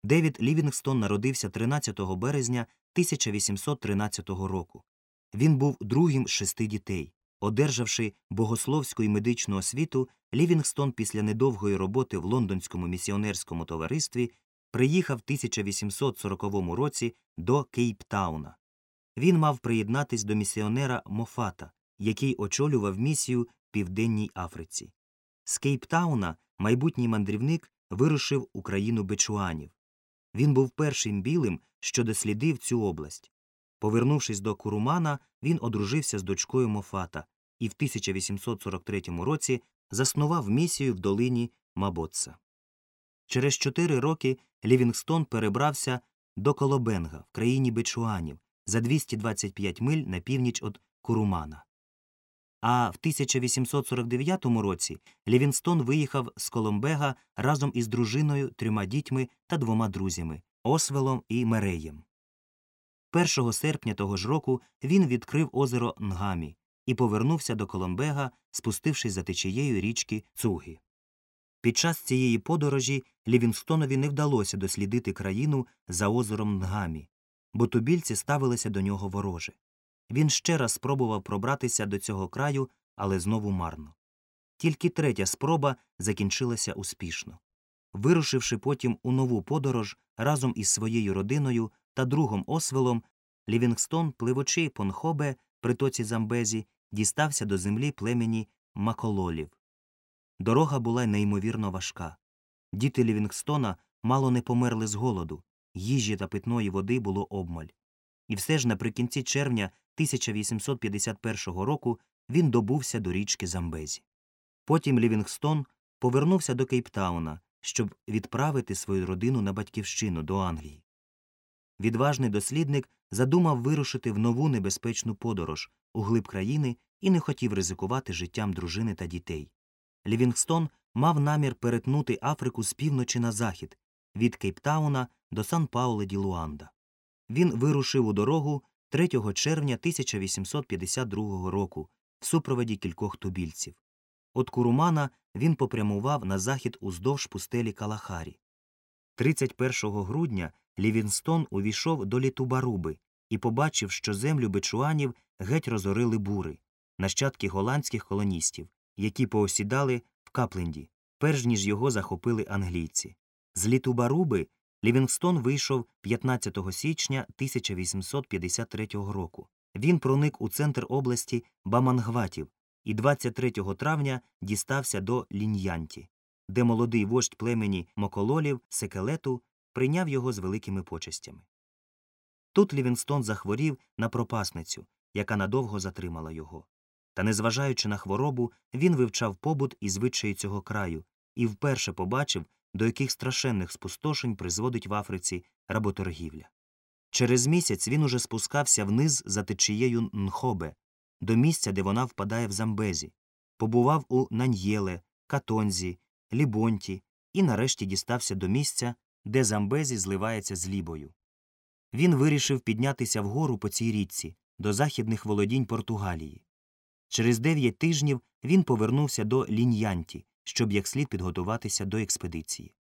Девід Лівінгстон народився 13 березня 1813 року. Він був другим з 6 дітей. Одержавши богословську і медичну освіту, Лівінгстон після недовгої роботи в Лондонському місіонерському товаристві приїхав в 1840 році до Кейптауна. Він мав приєднатись до місіонера Мофата, який очолював місію в Південній Африці. З Кейптауна майбутній мандрівник вирушив у країну бечуанів. Він був першим білим, що дослідив цю область. Повернувшись до Курумана, він одружився з дочкою Мофата і в 1843 році заснував місію в долині Мабоца. Через 4 роки Лівінгстон перебрався до Колобенга в країні бечуанів за 225 миль на північ від Курумана. А в 1849 році Лівінгстон виїхав з Коломбега разом із дружиною, 3 дітьми та 2 друзями – Освелом і Мереєм. 1 серпня того ж року він відкрив озеро Нгамі і повернувся до Коломбега, спустившись за течією річки Цугі. Під час цієї подорожі Лівінгстонові не вдалося дослідити країну за озером Нгамі, бо тубільці ставилися до нього вороже. Він ще раз спробував пробратися до цього краю, але знову марно. Тільки 3-я спроба закінчилася успішно. Вирушивши потім у нову подорож разом із своєю родиною та другом Освелом, Лівінгстон, пливучи по Нхобе, притоці Замбезі, дістався до землі племені Макололів. Дорога була неймовірно важка. Діти Лівінгстона мало не померли з голоду, їжі та питної води було обмаль. І все ж наприкінці червня 1851 року він добувся до річки Замбезі. Потім Лівінгстон повернувся до Кейптауна, щоб відправити свою родину на батьківщину до Англії. Відважний дослідник задумав вирушити в нову небезпечну подорож у глиб країни і не хотів ризикувати життям дружини та дітей. Лівінгстон мав намір перетнути Африку з півночі на захід, від Кейптауна до Сан-Пауле-ді-Луанда. Він вирушив у дорогу 3 червня 1852 року в супроводі кількох тубільців. От Курумана він попрямував на захід уздовж пустелі Калахарі. 31 грудня Лівінгстон увійшов до Літубаруби і побачив, що землю бечуанів геть розорили бури, нащадки голландських колоністів, які поосідали в Капленді, перш ніж його захопили англійці. З Літубаруби Лівінгстон вийшов 15 січня 1853 року. Він проник у центр області Бамангватів і 23 травня дістався до Ліньянті, де молодий вождь племені Мокололів Секелету прийняв його з великими почестями. Тут Лівінгстон захворів на пропасницю, яка надовго затримала його. Та, незважаючи на хворобу, він вивчав побут і звичаї цього краю і вперше побачив, до яких страшенних спустошень призводить в Африці работоргівля. Через місяць він уже спускався вниз за течією Нхобе, до місця, де вона впадає в Замбезі, побував у Наньєле, Катонзі, Лібонті і нарешті дістався до місця, де Замбезі зливається з Лібою. Він вирішив піднятися вгору по цій річці, до західних володінь Португалії. Через 9 тижнів він повернувся до Ліньянті, щоб як слід підготуватися до експедиції.